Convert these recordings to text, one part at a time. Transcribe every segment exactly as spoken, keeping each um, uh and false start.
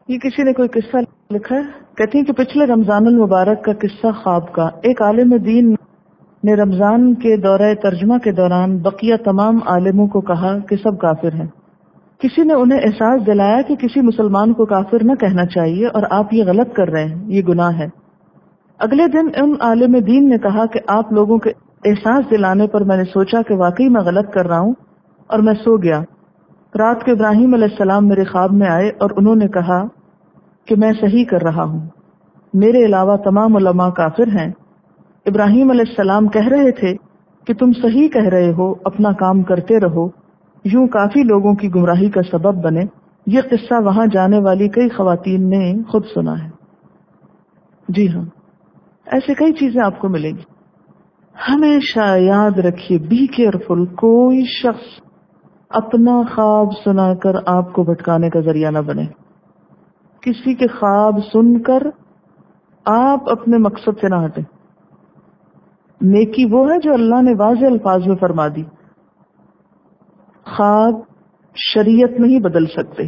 یہ کسی نے کوئی قصہ لکھا ہے، کہتی ہیں کہ پچھلے رمضان المبارک کا قصہ خواب کا، ایک عالم دین نے رمضان کے دورہ ترجمہ کے دوران بقیہ تمام عالموں کو کہا کہ سب کافر ہیں۔ کسی نے انہیں احساس دلایا کہ کسی مسلمان کو کافر نہ کہنا چاہیے اور آپ یہ غلط کر رہے ہیں، یہ گناہ ہے۔ اگلے دن ان عالم دین نے کہا کہ آپ لوگوں کے احساس دلانے پر میں نے سوچا کہ واقعی میں غلط کر رہا ہوں اور میں سو گیا۔ رات کو ابراہیم علیہ السلام میرے خواب میں آئے اور انہوں نے کہا کہ میں صحیح کر رہا ہوں، میرے علاوہ تمام علماء کافر ہیں۔ ابراہیم علیہ السلام کہہ رہے تھے کہ تم صحیح کہہ رہے ہو، اپنا کام کرتے رہو، یوں کافی لوگوں کی گمراہی کا سبب بنے۔ یہ قصہ وہاں جانے والی کئی خواتین نے خود سنا ہے۔ جی ہاں، ایسے کئی چیزیں آپ کو ملیں گی۔ ہمیشہ یاد رکھیے، بی کیئرفل، کوئی شخص اپنا خواب سنا کر آپ کو بھٹکانے کا ذریعہ نہ بنے۔ کسی کے خواب سن کر آپ اپنے مقصد سے نہ ہٹیں۔ نیکی وہ ہے جو اللہ نے واضح الفاظ میں فرما دی۔ خواب شریعت نہیں بدل سکتے،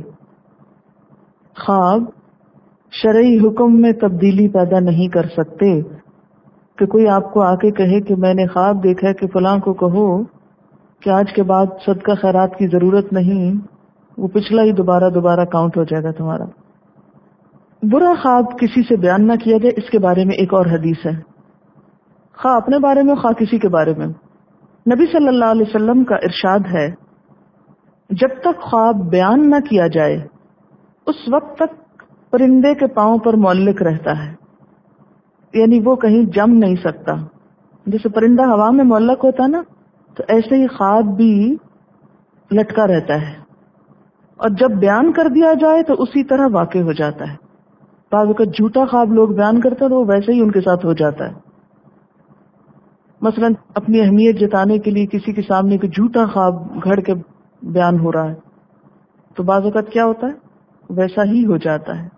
خواب شرعی حکم میں تبدیلی پیدا نہیں کر سکتے کہ کوئی آپ کو آ کے کہے کہ میں نے خواب دیکھا ہے کہ فلاں کو کہو کہ آج کے بعد صدقہ خیرات کی ضرورت نہیں، وہ پچھلا ہی دوبارہ دوبارہ کاؤنٹ ہو جائے گا تمہارا۔ برا خواب کسی سے بیان نہ کیا جائے، اس کے بارے میں ایک اور حدیث ہے، خواہ اپنے بارے میں خواہ کسی کے بارے میں۔ نبی صلی اللہ علیہ وسلم کا ارشاد ہے، جب تک خواب بیان نہ کیا جائے اس وقت تک پرندے کے پاؤں پر معلق رہتا ہے، یعنی وہ کہیں جم نہیں سکتا۔ جیسے پرندہ ہوا میں معلق ہوتا نا، تو ایسے ہی خواب بھی لٹکا رہتا ہے، اور جب بیان کر دیا جائے تو اسی طرح واقع ہو جاتا ہے۔ بعض اوقات جھوٹا خواب لوگ بیان کرتے ہیں تو وہ ویسے ہی ان کے ساتھ ہو جاتا ہے۔ مثلا اپنی اہمیت جتانے کے لیے کسی کے سامنے کوئی جھوٹا خواب گھڑ کے بیان ہو رہا ہے تو بعض اوقات کیا ہوتا ہے، ویسا ہی ہو جاتا ہے۔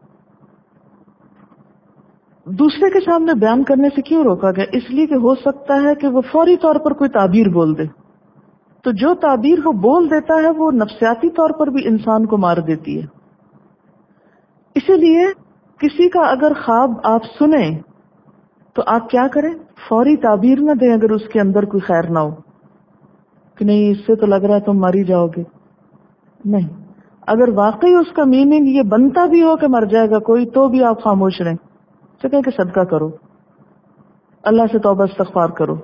دوسرے کے سامنے بیان کرنے سے کیوں روکا گیا؟ اس لیے کہ ہو سکتا ہے کہ وہ فوری طور پر کوئی تعبیر بول دے، تو جو تعبیر وہ بول دیتا ہے وہ نفسیاتی طور پر بھی انسان کو مار دیتی ہے۔ اسی لیے کسی کا اگر خواب آپ سنیں تو آپ کیا کریں؟ فوری تعبیر نہ دیں اگر اس کے اندر کوئی خیر نہ ہو کہ نہیں اس سے تو لگ رہا ہے تم مر ہی جاؤ گے۔ نہیں، اگر واقعی اس کا میننگ یہ بنتا بھی ہو کہ مر جائے گا کوئی، تو بھی آپ خاموش رہیں، تو کہیں کہ صدقہ کرو، اللہ سے توبہ استغفار کرو۔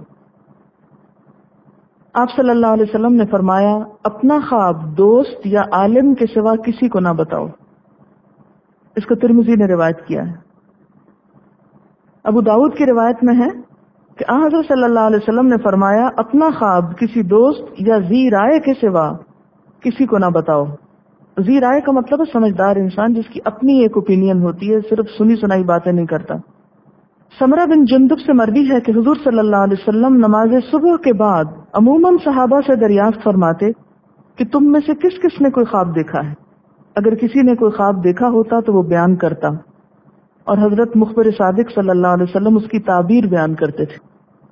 آپ صلی اللہ علیہ وسلم نے فرمایا، اپنا خواب دوست یا عالم کے سوا کسی کو نہ بتاؤ۔ اس کو ترمذی نے روایت کیا ہے۔ ابو داؤد کی روایت میں ہے کہ آن حضرت صلی اللہ علیہ وسلم نے فرمایا، اپنا خواب کسی دوست یا ذی رائے کے سوا کسی کو نہ بتاؤ۔ ذی رائے کا مطلب ہے سمجھدار انسان جس کی اپنی ایک اوپینین ہوتی ہے، صرف سنی سنائی باتیں نہیں کرتا۔ سمرہ بن جندب سے مروی ہے کہ حضور صلی اللہ علیہ وسلم نماز صبح کے بعد عموماً صحابہ سے دریافت فرماتے کہ تم میں سے کس کس نے کوئی خواب دیکھا ہے؟ اگر کسی نے کوئی خواب دیکھا ہوتا تو وہ بیان کرتا، اور حضرت مخبر صادق صلی اللہ علیہ وسلم اس کی تعبیر بیان کرتے تھے۔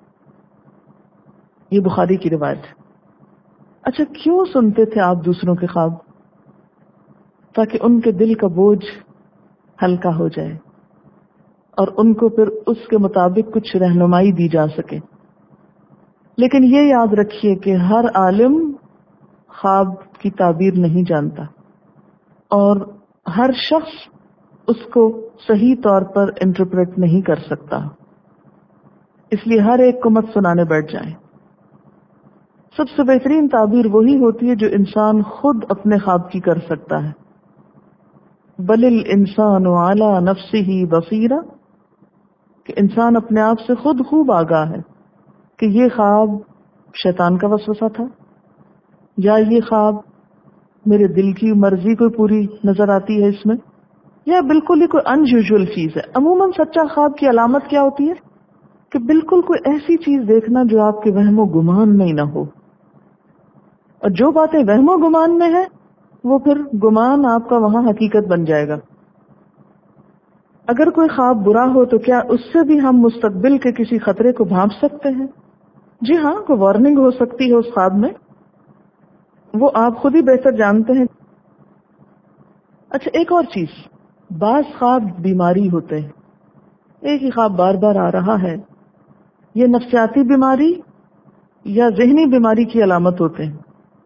یہ بخاری کی روایت ہے۔ اچھا، کیوں سنتے تھے آپ دوسروں کے خواب؟ تاکہ ان کے دل کا بوجھ ہلکا ہو جائے اور ان کو پھر اس کے مطابق کچھ رہنمائی دی جا سکے۔ لیکن یہ یاد رکھیے کہ ہر عالم خواب کی تعبیر نہیں جانتا، اور ہر شخص اس کو صحیح طور پر انٹرپریٹ نہیں کر سکتا، اس لیے ہر ایک کو مت سنانے بیٹھ جائیں۔ سب سے بہترین تعبیر وہی ہوتی ہے جو انسان خود اپنے خواب کی کر سکتا ہے۔ بل الانسان علی نفسہ بصیرہ، کہ انسان اپنے آپ سے خود خوب آگاہ ہے کہ یہ خواب شیطان کا وسوسہ تھا، یا یہ خواب میرے دل کی مرضی کو پوری نظر آتی ہے اس میں، یا بالکل ہی کوئی ان یوزول چیز ہے۔ عموماً سچا خواب کی علامت کیا ہوتی ہے کہ بالکل کوئی ایسی چیز دیکھنا جو آپ کے وہم و گمان میں ہی نہ ہو، اور جو باتیں وہم و گمان میں ہے وہ پھر گمان آپ کا وہاں حقیقت بن جائے گا۔ اگر کوئی خواب برا ہو تو کیا اس سے بھی ہم مستقبل کے کسی خطرے کو بھانپ سکتے ہیں؟ جی ہاں، کوئی وارننگ ہو سکتی ہے اس خواب میں، وہ آپ خود ہی بہتر جانتے ہیں۔ اچھا، ایک اور چیز، بعض خواب بیماری ہوتے ہیں، ایک ہی خواب بار بار آ رہا ہے، یہ نفسیاتی بیماری یا ذہنی بیماری کی علامت ہوتے ہیں،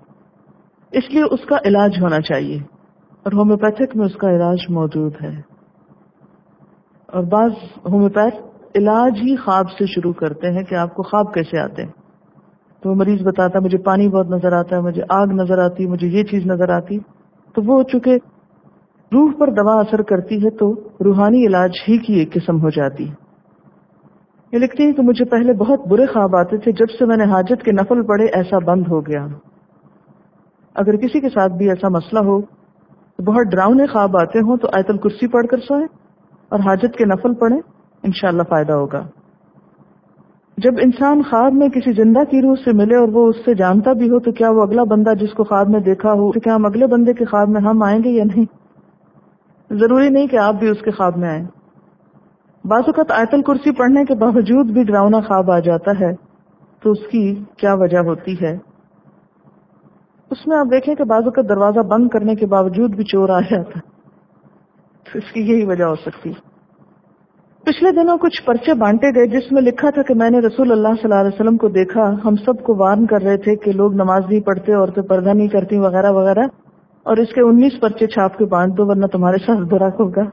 اس لیے اس کا علاج ہونا چاہیے، اور ہومیوپیتھک میں اس کا علاج موجود ہے۔ اور بعض ہومیوپیتھ علاج ہی خواب سے شروع کرتے ہیں کہ آپ کو خواب کیسے آتے ہیں، تو وہ مریض بتاتا ہے مجھے پانی بہت نظر آتا ہے، مجھے آگ نظر آتی، مجھے یہ چیز نظر آتی، تو وہ چونکہ روح پر دوا اثر کرتی ہے تو روحانی علاج ہی کی ایک قسم ہو جاتی ہے۔ یہ لکھتی ہے کہ مجھے پہلے بہت برے خواب آتے تھے، جب سے میں نے حاجت کے نفل پڑھے ایسا بند ہو گیا۔ اگر کسی کے ساتھ بھی ایسا مسئلہ ہو تو بہت ڈراؤنے خواب آتے ہوں تو آیت الکرسی پڑھ کر سوئیں اور حاجت کے نفل پڑھیں، انشاءاللہ فائدہ ہوگا۔ جب انسان خواب میں کسی زندہ کی روح سے ملے اور وہ اس سے جانتا بھی ہو تو کیا وہ اگلا بندہ جس کو خواب میں دیکھا ہو تو کیا ہم اگلے بندے کے خواب میں ہم آئیں گے یا نہیں؟ ضروری نہیں کہ آپ بھی اس کے خواب میں آئیں۔ بعض اوقات آیت الکرسی پڑھنے کے باوجود بھی ڈراؤنا خواب آ جاتا ہے تو اس کی کیا وجہ ہوتی ہے؟ اس میں آپ دیکھیں کہ بعض اوقات دروازہ بند کرنے کے باوجود بھی چور آ جاتا ہے، تو اس کی یہی وجہ ہو سکتی ہے۔ پچھلے دنوں کچھ پرچے بانٹے گئے جس میں لکھا تھا کہ میں نے رسول اللہ صلی اللہ علیہ وسلم کو دیکھا، ہم سب کو وارن کر رہے تھے کہ لوگ نماز نہیں پڑھتے، عورتیں پردہ نہیں کرتی وغیرہ وغیرہ، اور اس کے انیس پرچے چھاپ کے بانٹ دو ورنہ تمہارے ساتھ برا ہوگا۔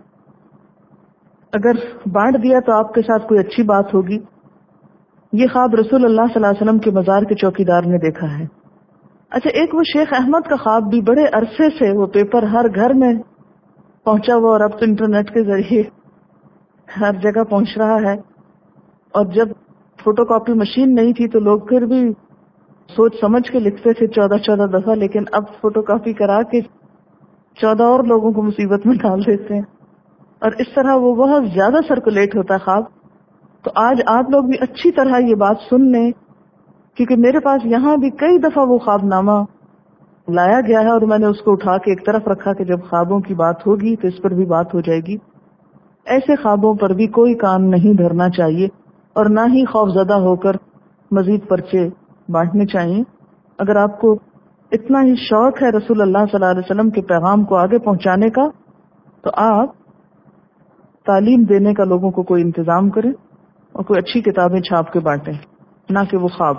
اگر بانٹ دیا تو آپ کے ساتھ کوئی اچھی بات ہوگی۔ یہ خواب رسول اللہ صلی اللہ علیہ وسلم کے مزار کے چوکیدار نے دیکھا ہے۔ اچھا، ایک وہ شیخ احمد کا خواب بھی بڑے عرصے سے وہ پیپر ہر گھر میں پہنچا ہوا، اور اب تو انٹرنیٹ کے ذریعے ہر جگہ پہنچ رہا ہے، اور جب فوٹو کاپی مشین نہیں تھی تو لوگ پھر بھی سوچ سمجھ کے لکھتے تھے چودہ چودہ دفعہ، لیکن اب فوٹو کاپی کرا کے چودہ اور لوگوں کو مصیبت میں ڈال دیتے ہیں، اور اس طرح وہ بہت زیادہ سرکولیٹ ہوتا ہے خواب۔ تو آج آپ لوگ بھی اچھی طرح یہ بات سن لیں، کیونکہ میرے پاس یہاں بھی کئی دفعہ وہ خواب نامہ لایا گیا ہے اور میں نے اس کو اٹھا کے ایک طرف رکھا کہ جب خوابوں کی بات ہوگی تو اس پر بھی بات ہو جائے گی۔ ایسے خوابوں پر بھی کوئی کام نہیں دھرنا چاہیے، اور نہ ہی خوف زدہ ہو کر مزید پرچے بانٹنے چاہیے۔ اگر آپ کو اتنا ہی شوق ہے رسول اللہ صلی اللہ علیہ وسلم کے پیغام کو آگے پہنچانے کا تو آپ تعلیم دینے کا لوگوں کو کوئی انتظام کریں اور کوئی اچھی کتابیں چھاپ کے بانٹیں، نہ کہ وہ خواب۔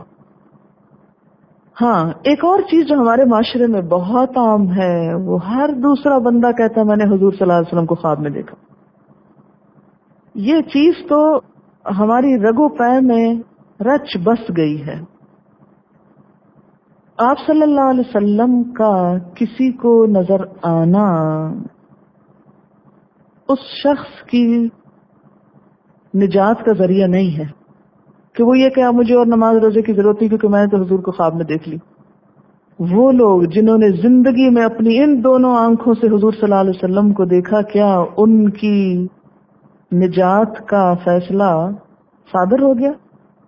ہاں، ایک اور چیز جو ہمارے معاشرے میں بہت عام ہے، وہ ہر دوسرا بندہ کہتا ہے میں نے حضور صلی اللہ علیہ وسلم کو خواب میں دیکھا۔ یہ چیز تو ہماری رگو پے میں رچ بس گئی ہے۔ آپ صلی اللہ علیہ وسلم کا کسی کو نظر آنا اس شخص کی نجات کا ذریعہ نہیں ہے کہ وہ یہ کہ آپ مجھے اور نماز روزے کی ضرورت نہیں کیونکہ میں نے تو حضور کو خواب میں دیکھ لی۔ وہ لوگ جنہوں نے زندگی میں اپنی ان دونوں آنکھوں سے حضور صلی اللہ علیہ وسلم کو دیکھا، کیا ان کی نجات کا فیصلہ صادر ہو گیا،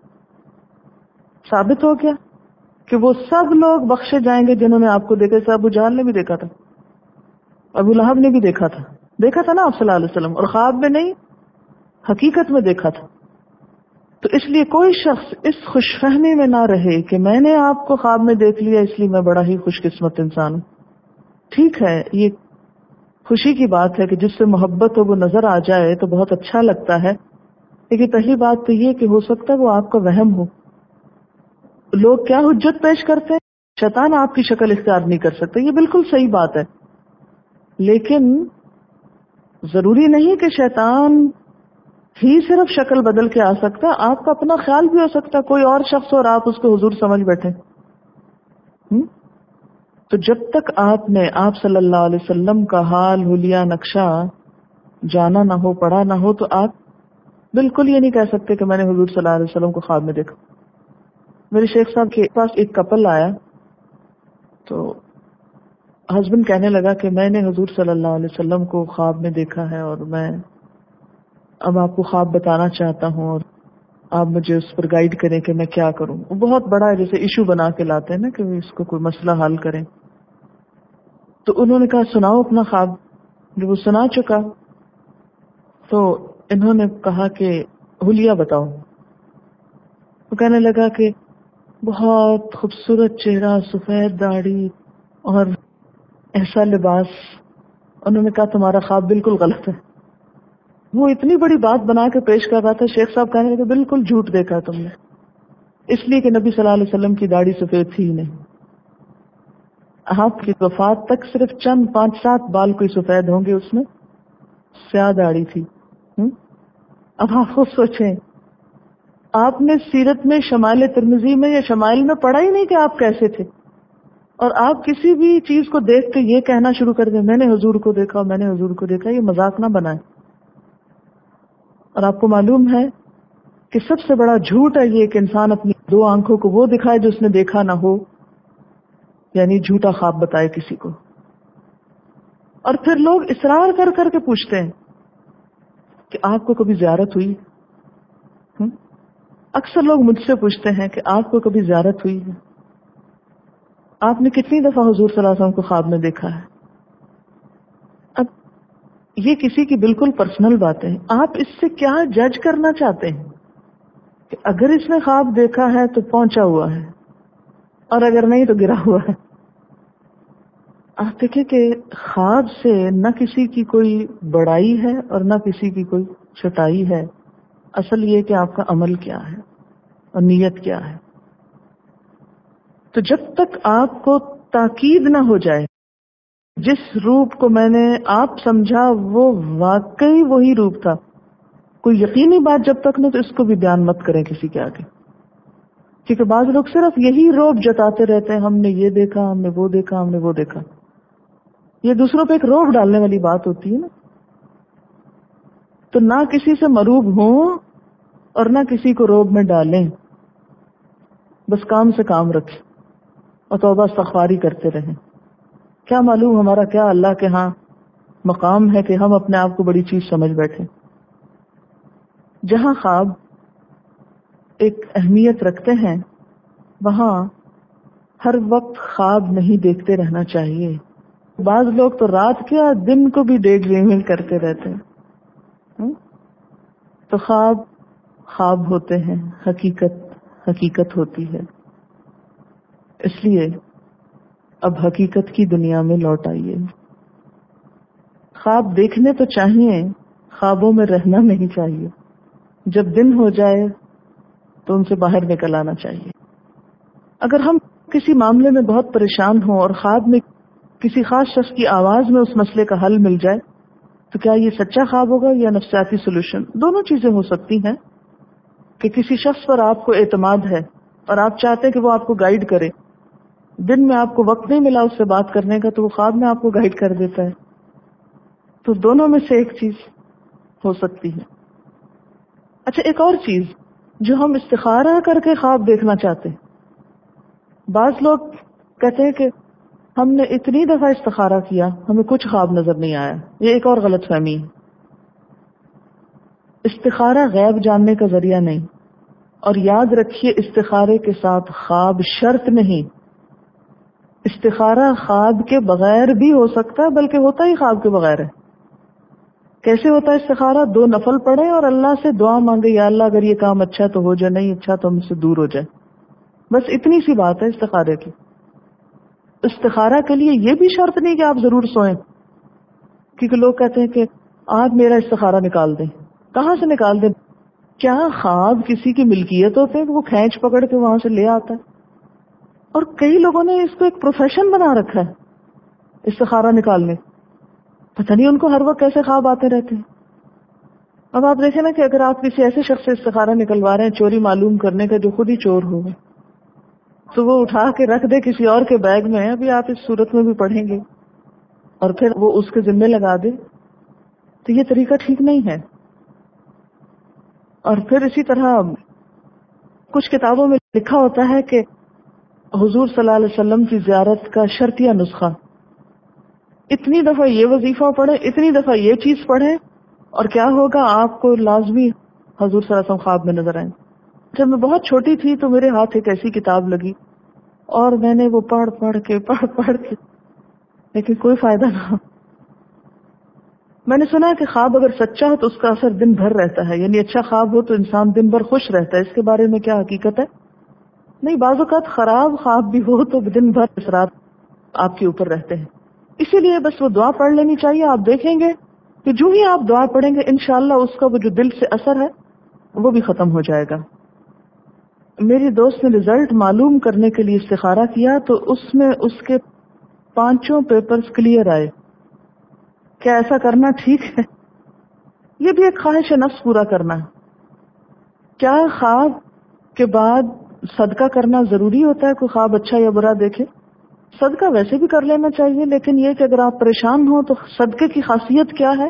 ثابت ہو گیا کہ وہ سب لوگ بخشے جائیں گے جنہوں نے آپ کو دیکھا؟ جیسے ابو جہل نے بھی دیکھا تھا، ابو لہب نے بھی دیکھا تھا دیکھا تھا نا آپ صلی اللہ علیہ وسلم، اور خواب میں نہیں، حقیقت میں دیکھا تھا۔ تو اس لیے کوئی شخص اس خوش فہمی میں نہ رہے کہ میں نے آپ کو خواب میں دیکھ لیا اس لیے میں بڑا ہی خوش قسمت انسان ہوں۔ ٹھیک ہے، یہ خوشی کی بات ہے کہ جس سے محبت ہو وہ نظر آ جائے تو بہت اچھا لگتا ہے، لیکن پہلی بات تو یہ کہ ہو سکتا ہے وہ آپ کا وہم ہو۔ لوگ کیا حجت پیش کرتے ہیں؟ شیطان آپ کی شکل اختیار نہیں کر سکتا، یہ بالکل صحیح بات ہے، لیکن ضروری نہیں کہ شیطان ہی صرف شکل بدل کے آ سکتا، آپ کا اپنا خیال بھی ہو سکتا، کوئی اور شخص اور آپ اس کو حضور سمجھ بیٹھے۔ تو جب تک آپ نے آپ صلی اللہ علیہ وسلم کا حال حلیہ نقشہ جانا نہ ہو، پڑھا نہ ہو، تو آپ بالکل یہ نہیں کہہ سکتے کہ میں نے حضور صلی اللہ علیہ وسلم کو خواب میں دیکھا۔ میرے شیخ صاحب کے پاس ایک کپل آیا تو ہسبینڈ کہنے لگا کہ میں نے حضور صلی اللہ علیہ وسلم کو خواب میں دیکھا ہے اور میں اب آپ کو خواب بتانا چاہتا ہوں اور آپ مجھے اس پر گائیڈ کریں کہ میں کیا کروں۔ وہ بہت بڑا ہے، جیسے ایشو بنا کے لاتے ہیں نا کہ اس کو کوئی مسئلہ حل کریں۔ تو انہوں نے کہا سناؤ اپنا خواب۔ جب وہ سنا چکا تو انہوں نے کہا کہ حلیہ بتاؤ۔ وہ کہنے لگا کہ بہت خوبصورت چہرہ، سفید داڑھی اور ایسا لباس انہوں نے کہا تمہارا خواب بالکل غلط ہے. وہ اتنی بڑی بات بنا کے پیش کر رہا تھا. شیخ صاحب کہنے لگے بالکل جھوٹ دیکھا تم نے, اس لیے کہ نبی صلی اللہ علیہ وسلم کی داڑھی سفید تھی ہی نہیں. آپ کی وفات تک صرف چند پانچ سات بال کوئی سفید ہوں گے, اس میں سیاہ داڑھی تھی. اب آپ خود سوچیں, آپ نے سیرت میں شمائل ترمذی میں یا شمائل میں پڑھا ہی نہیں کہ آپ کیسے تھے, اور آپ کسی بھی چیز کو دیکھ کے یہ کہنا شروع کر دیں میں نے حضور کو دیکھا میں نے حضور کو دیکھا. یہ مذاق نہ بنائیں. اور آپ کو معلوم ہے کہ سب سے بڑا جھوٹ ہے یہ کہ انسان اپنی دو آنکھوں کو وہ دکھائے جو اس نے دیکھا نہ ہو, یعنی جھوٹا خواب بتائے کسی کو. اور پھر لوگ اصرار کر کر کے پوچھتے ہیں کہ آپ کو کبھی زیارت ہوئی؟ اکثر لوگ مجھ سے پوچھتے ہیں کہ آپ کو کبھی زیارت ہوئی ہے؟ آپ نے کتنی دفعہ حضور صلی اللہ علیہ وسلم کو خواب میں دیکھا ہے؟ اب یہ کسی کی بالکل پرسنل بات ہے. آپ اس سے کیا جج کرنا چاہتے ہیں کہ اگر اس نے خواب دیکھا ہے تو پہنچا ہوا ہے, اور اگر نہیں تو گرا ہوا ہے. آپ دیکھیں کہ خواب سے نہ کسی کی کوئی بڑائی ہے اور نہ کسی کی کوئی چھٹائی ہے. اصل یہ کہ آپ کا عمل کیا ہے اور نیت کیا ہے. تو جب تک آپ کو تاکید نہ ہو جائے جس روپ کو میں نے آپ سمجھا وہ واقعی وہی روپ تھا, کوئی یقینی بات جب تک نہ تو اس کو بھی بیان مت کریں کسی کے آگے, کیونکہ بعض لوگ صرف یہی روب جتاتے رہتے ہیں ہم نے یہ دیکھا ہم نے وہ دیکھا ہم نے وہ دیکھا. یہ دوسروں پہ ایک روب ڈالنے والی بات ہوتی ہے نا. تو نہ کسی سے مروب ہوں اور نہ کسی کو روب میں ڈالیں, بس کام سے کام رکھیں اور توبہ استغفاری کرتے رہیں. کیا معلوم ہمارا کیا اللہ کے ہاں مقام ہے کہ ہم اپنے آپ کو بڑی چیز سمجھ بیٹھے. جہاں خواب ایک اہمیت رکھتے ہیں وہاں ہر وقت خواب نہیں دیکھتے رہنا چاہیے. بعض لوگ تو رات کیا دن کو بھی ڈے ڈریمنگ کرتے رہتے ہیں. تو خواب خواب ہوتے ہیں, حقیقت حقیقت ہوتی ہے. اس لیے اب حقیقت کی دنیا میں لوٹ آئیے. خواب دیکھنے تو چاہیے, خوابوں میں رہنا نہیں چاہیے. جب دن ہو جائے تو ان سے باہر نکل آنا چاہیے. اگر ہم کسی معاملے میں بہت پریشان ہوں اور خواب میں کسی خاص شخص کی آواز میں اس مسئلے کا حل مل جائے تو کیا یہ سچا خواب ہوگا یا نفسیاتی سولوشن؟ دونوں چیزیں ہو سکتی ہیں کہ کسی شخص پر آپ کو اعتماد ہے اور آپ چاہتے ہیں کہ وہ آپ کو گائیڈ کرے. دن میں آپ کو وقت نہیں ملا اس سے بات کرنے کا تو وہ خواب میں آپ کو گائیڈ کر دیتا ہے. تو دونوں میں سے ایک چیز ہو سکتی ہے. اچھا, ایک اور چیز جو ہم استخارہ کر کے خواب دیکھنا چاہتے ہیں. بعض لوگ کہتے ہیں کہ ہم نے اتنی دفعہ استخارہ کیا ہمیں کچھ خواب نظر نہیں آیا. یہ ایک اور غلط فہمی ہے. استخارہ غیب جاننے کا ذریعہ نہیں, اور یاد رکھیے استخارے کے ساتھ خواب شرط نہیں. استخارہ خواب کے بغیر بھی ہو سکتا ہے, بلکہ ہوتا ہی خواب کے بغیر ہے. کیسے ہوتا ہے استخارہ؟ دو نفل پڑھے اور اللہ سے دعا مانگے, یا اللہ اگر یہ کام اچھا تو ہو جائے, نہیں اچھا تو ہم سے دور ہو جائے. بس اتنی سی بات ہے استخارے کی. استخارہ کے لیے یہ بھی شرط نہیں کہ آپ ضرور سوئیں, کیونکہ لوگ کہتے ہیں کہ آپ میرا استخارہ نکال دیں. کہاں سے نکال دیں؟ کیا خواب کسی کی ملکیت ہوتے ہیں کہ وہ کھینچ پکڑ کے وہاں سے لے آتا ہے؟ اور کئی لوگوں نے اس کو ایک پروفیشن بنا رکھا ہے استخارہ نکالنے. پتہ نہیں ان کو ہر وقت کیسے خواب آتے رہتے ہیں. اب آپ دیکھیں نا کہ اگر آپ کسی ایسے شخص سے استخارہ نکلوا رہے ہیں چوری معلوم کرنے کا جو خود ہی چور ہو, تو وہ اٹھا کے رکھ دے کسی اور کے بیگ میں, ابھی آپ اس صورت میں بھی پڑھیں گے, اور پھر وہ اس کے ذمہ لگا دے, تو یہ طریقہ ٹھیک نہیں ہے. اور پھر اسی طرح کچھ کتابوں میں لکھا ہوتا ہے کہ حضور صلی اللہ علیہ وسلم کی زیارت کا شرطیہ نسخہ, اتنی دفعہ یہ وظیفہ پڑھے, اتنی دفعہ یہ چیز پڑھے, اور کیا ہوگا آپ کو لازمی حضور صلی اللہ علیہ وسلم خواب میں نظر آئیں. جب میں بہت چھوٹی تھی تو میرے ہاتھ ایک ایسی کتاب لگی اور میں نے وہ پڑھ پڑھ کے پڑھ پڑھ کے لیکن کوئی فائدہ نہ. میں نے سنا کہ خواب اگر سچا ہو تو اس کا اثر دن بھر رہتا ہے, یعنی اچھا خواب ہو تو انسان دن بھر خوش رہتا ہے. اس کے بارے میں کیا حقیقت ہے؟ نہیں, بعض اوقات خراب خواب بھی ہو تو دن بھر اثرات آپ کے اوپر رہتے ہیں. اسی لیے بس وہ دعا پڑھ لینی چاہیے. آپ دیکھیں گے کہ جو ہی آپ دعا پڑھیں گے انشاءاللہ اس کا وہ جو دل سے اثر ہے وہ بھی ختم ہو جائے گا. میری دوست نے رزلٹ معلوم کرنے کے لیے استخارہ کیا تو اس میں اس کے پانچوں پیپرز کلیئر آئے. کیا ایسا کرنا ٹھیک ہے؟ یہ بھی ایک خواہش نفس پورا کرنا ہے. کیا خواب کے بعد صدقہ کرنا ضروری ہوتا ہے؟ کوئی خواب اچھا یا برا دیکھے صدقہ ویسے بھی کر لینا چاہیے، لیکن یہ کہ اگر آپ پریشان ہوں تو صدقے کی خاصیت کیا ہے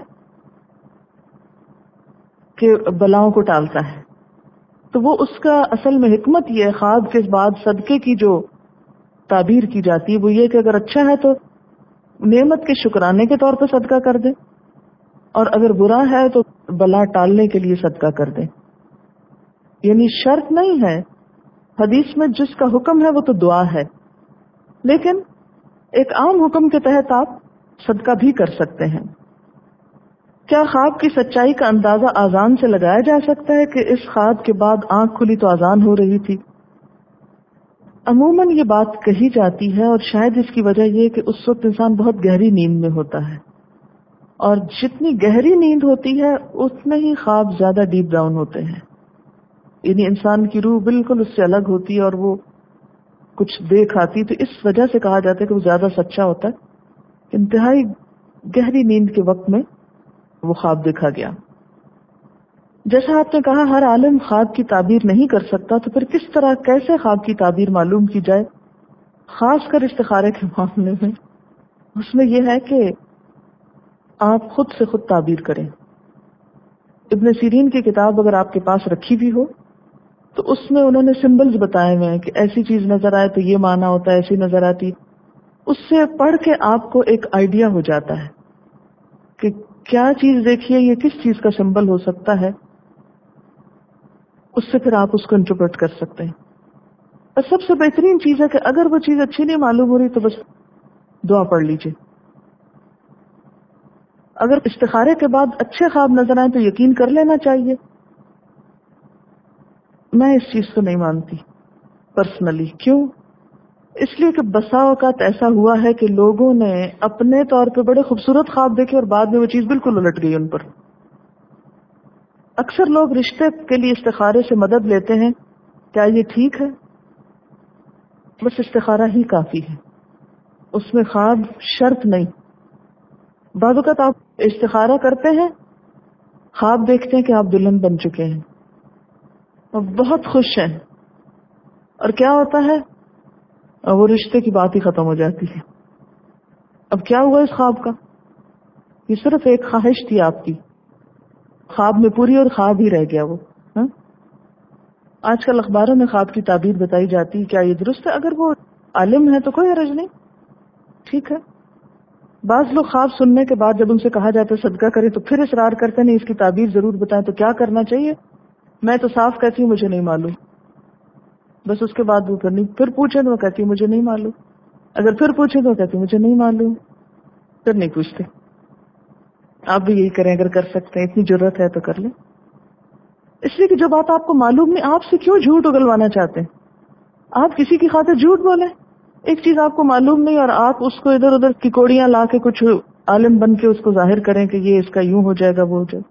کہ بلاؤں کو ٹالتا ہے. تو وہ اس کا اصل میں حکمت یہ ہے خواب کے بعد صدقے کی جو تعبیر کی جاتی ہے وہ یہ کہ اگر اچھا ہے تو نعمت کے شکرانے کے طور پہ صدقہ کر دیں، اور اگر برا ہے تو بلا ٹالنے کے لیے صدقہ کر دیں. یعنی شرط نہیں ہے، حدیث میں جس کا حکم ہے وہ تو دعا ہے، لیکن ایک عام حکم کے تحت آپ صدقہ بھی کر سکتے ہیں. کیا خواب کی سچائی کا اندازہ اذان سے لگایا جا سکتا ہے کہ اس خواب کے بعد آنکھ کھلی تو اذان ہو رہی تھی؟ عموماً یہ بات کہی جاتی ہے، اور شاید اس کی وجہ یہ کہ اس وقت انسان بہت گہری نیند میں ہوتا ہے، اور جتنی گہری نیند ہوتی ہے اتنے ہی خواب زیادہ ڈیپ ڈاؤن ہوتے ہیں. یعنی انسان کی روح بالکل اس سے الگ ہوتی ہے اور وہ کچھ دیکھ آتی، تو اس وجہ سے کہا جاتا ہے کہ وہ زیادہ سچا ہوتا ہے. انتہائی گہری نیند کے وقت میں وہ خواب دیکھا گیا. جیسا آپ نے کہا ہر عالم خواب کی تعبیر نہیں کر سکتا، تو پھر کس طرح کیسے خواب کی تعبیر معلوم کی جائے؟ خاص کر استخارے کے معاملے میں اس میں یہ ہے کہ آپ خود سے خود تعبیر کریں. ابن سیرین کی کتاب اگر آپ کے پاس رکھی بھی ہو تو اس میں انہوں نے سمبلز بتائے ہوئے ہیں کہ ایسی چیز نظر آئے تو یہ معنی ہوتا ہے، ایسی نظر آتی. اس سے پڑھ کے آپ کو ایک آئیڈیا ہو جاتا ہے کہ کیا چیز دیکھیے یہ کس چیز کا سمبل ہو سکتا ہے، اس سے پھر آپ اس کو انٹرپریٹ کر سکتے ہیں. اور سب سے بہترین چیز ہے کہ اگر وہ چیز اچھی نہیں معلوم ہو رہی تو بس دعا پڑھ لیجیے. اگر استخارے کے بعد اچھے خواب نظر آئے تو یقین کر لینا چاہیے. میں اس چیز کو نہیں مانتی پرسنلی. کیوں؟ اس لیے کہ بسا اوقات ایسا ہوا ہے کہ لوگوں نے اپنے طور پہ بڑے خوبصورت خواب دیکھے اور بعد میں وہ چیز بالکل الٹ گئی ان پر. اکثر لوگ رشتے کے لیے استخارے سے مدد لیتے ہیں. کیا یہ ٹھیک ہے؟ بس استخارہ ہی کافی ہے، اس میں خواب شرط نہیں. بعض اوقات آپ استخارہ کرتے ہیں، خواب دیکھتے ہیں کہ آپ دلہن بن چکے ہیں اور بہت خوش ہیں، اور کیا ہوتا ہے وہ رشتے کی بات ہی ختم ہو جاتی ہے. اب کیا ہوا اس خواب کا؟ یہ صرف ایک خواہش تھی آپ کی، خواب میں پوری اور خواب ہی رہ گیا وہ. ہاں آج کل اخباروں میں خواب کی تعبیر بتائی جاتی. کیا یہ درست ہے؟ اگر وہ عالم ہے تو کوئی حرج نہیں، ٹھیک ہے. بعض لوگ خواب سننے کے بعد جب ان سے کہا جاتا ہے صدقہ کریں تو پھر اصرار کرتے نہیں اس کی تعبیر ضرور بتائیں. تو کیا کرنا چاہیے؟ میں تو صاف کہتی ہوں مجھے نہیں معلوم. بس اس کے بعد وہ کرنی، پھر پوچھیں تو وہ کہتی ہوں مجھے نہیں معلوم، اگر پھر پوچھیں تو وہ کہتی ہوں مجھے نہیں معلوم، پھر نہیں پوچھتے. آپ بھی یہی کریں اگر کر سکتے ہیں، اتنی ضرورت ہے تو کر لیں. اس لیے کہ جو بات آپ کو معلوم نہیں، آپ سے کیوں جھوٹ اگلوانا چاہتے ہیں؟ آپ کسی کی خاطر جھوٹ بولیں. ایک چیز آپ کو معلوم نہیں اور آپ اس کو ادھر ادھر کی کوڑیاں لا کے کچھ عالم بن کے اس کو ظاہر کریں کہ یہ اس کا یوں ہو جائے گا وہ ہو جائے گا.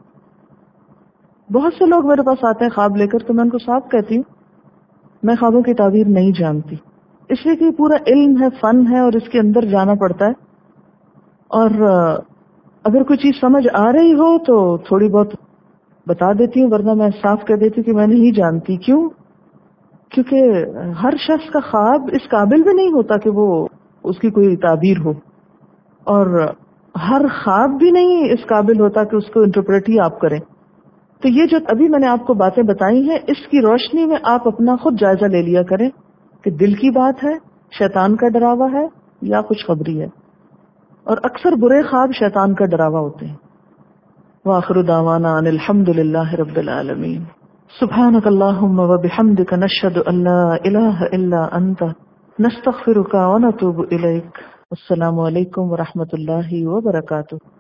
بہت سے لوگ میرے پاس آتے ہیں خواب لے کر، تو میں ان کو صاف کہتی ہوں میں خوابوں کی تعبیر نہیں جانتی، اس لیے کہ یہ پورا علم ہے، فن ہے، اور اس کے اندر جانا پڑتا ہے. اور اگر کوئی چیز سمجھ آ رہی ہو تو تھوڑی بہت بتا دیتی ہوں، ورنہ میں صاف کہہ دیتی ہوں کہ میں نہیں جانتی. کیوں؟ کیونکہ ہر شخص کا خواب اس قابل بھی نہیں ہوتا کہ وہ اس کی کوئی تعبیر ہو، اور ہر خواب بھی نہیں اس قابل ہوتا کہ اس کو انٹرپریٹ ہی آپ کریں. تو یہ جو ابھی میں نے آپ کو باتیں بتائی ہیں اس کی روشنی میں آپ اپنا خود جائزہ لے لیا کریں کہ دل کی بات ہے، شیطان کا ڈراوا ہے یا خوشخبری ہے. اور اکثر برے خواب شیطان کا ڈراوا ہوتے ہیں. وآخر دعوانا ان الحمد للہ رب العالمین. سبحانک اللہم وبحمدک نشہد ان لا الہ الا انت نستغفرک ونتوب الیک. السلام علیکم ورحمۃ اللہ وبرکاتہ.